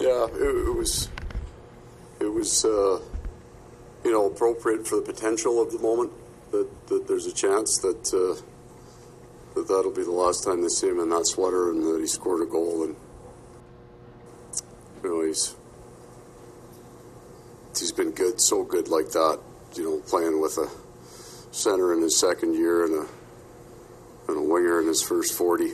Yeah, it was appropriate for the potential of the moment. That there's a chance that that'll be the last time they see him in that sweater, and that he scored a goal. And he's been good, so good like that. Playing with a center in his second year and a winger in his first 40.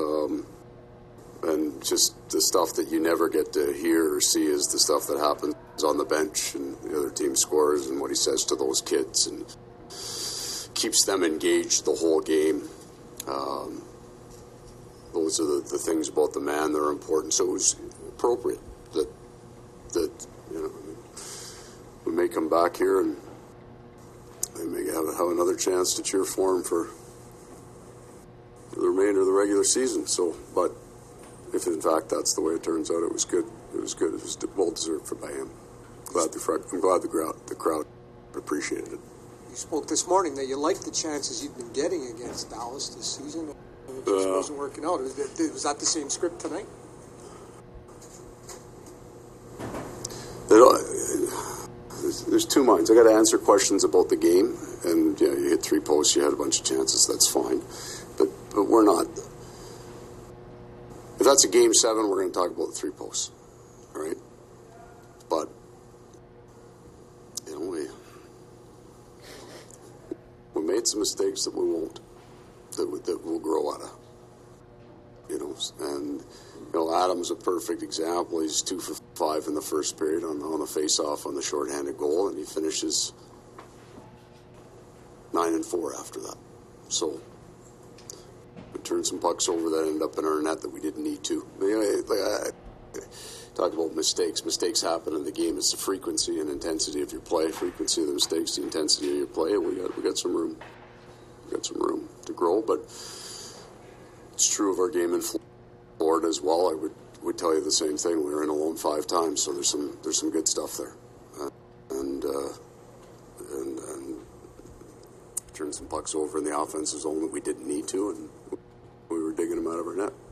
And just the stuff that you never get to hear or see is the stuff that happens on the bench and the other team scores and what he says to those kids and keeps them engaged the whole game. Those are the things about the man that are important. So it was appropriate that we may come back here and they may have another chance to cheer for him for the remainder of the regular season. So, but if in fact that's the way it turns out, it was good. It was good. It was well deserved by him. I'm glad the crowd appreciated it. You spoke this morning that you liked the chances you've been getting against Dallas this season, and it just wasn't working out. Was that the same script tonight? There's two minds. I got to answer questions about the game, and yeah, you hit 3 posts, you had a bunch of chances. That's fine, but we're not. If that's a game 7, we're going to talk about the 3 posts, all right? But we made some mistakes that we won't, that we'll grow out of. And Adam's a perfect example. He's 2 for 5 in the first period on the face-off on the shorthanded goal, and he finishes 9 and 4 after that. So we turned some pucks over that ended up in our net that we didn't need to. Talk about mistakes. Mistakes happen in the game. It's the frequency and intensity of your play. Frequency of the mistakes, the intensity of your play. We got some room. We got some room to grow, but it's true of our game in Florida as well. I would tell you the same thing. We were in alone 5 times, so there's some good stuff there, and turned some pucks over in the offensive zone that we didn't need to, and we were digging them out of our net.